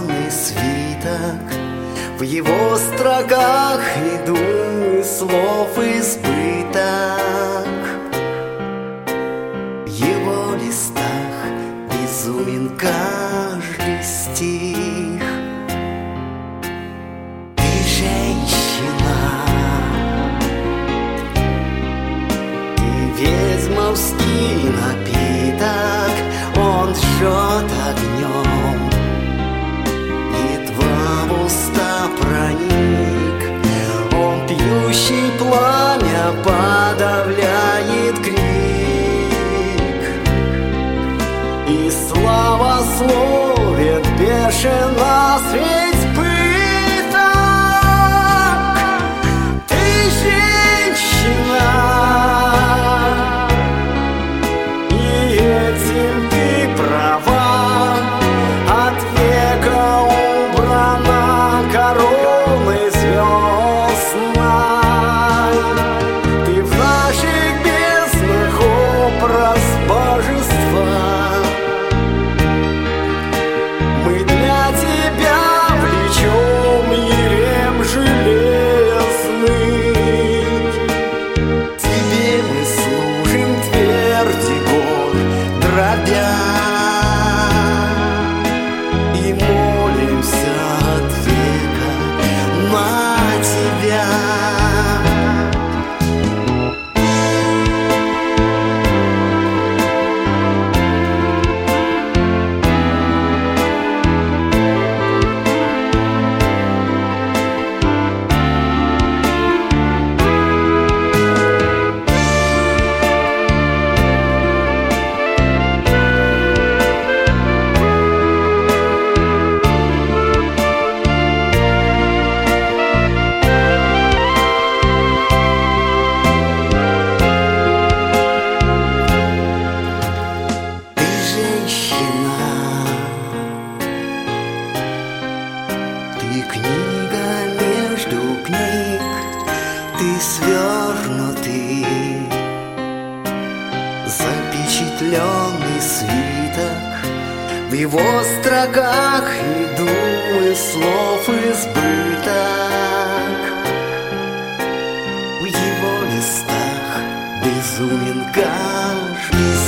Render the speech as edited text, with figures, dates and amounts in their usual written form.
запечатленный свиток, в его строках и думы слов избыток, в его листах безумен каждый стих. Ты женщина, ты ведьмовский напиток, он жжет огнем, едва в уста проник. Он пьющий пламя подавляет крик, и славословит бешено средь пыток. Ты женщина, и этим ты права, от века убрана короной звездной. Ты в наших безднах образ божества. Мы для тебя влечем ерем железный. Тебе мы служим тверди гор дробя, и молимся от века на тебя. Ты книга между книг, ты свернутый, запечатленный свиток, в его строках и думы слов избыток, в его листах безумен каждый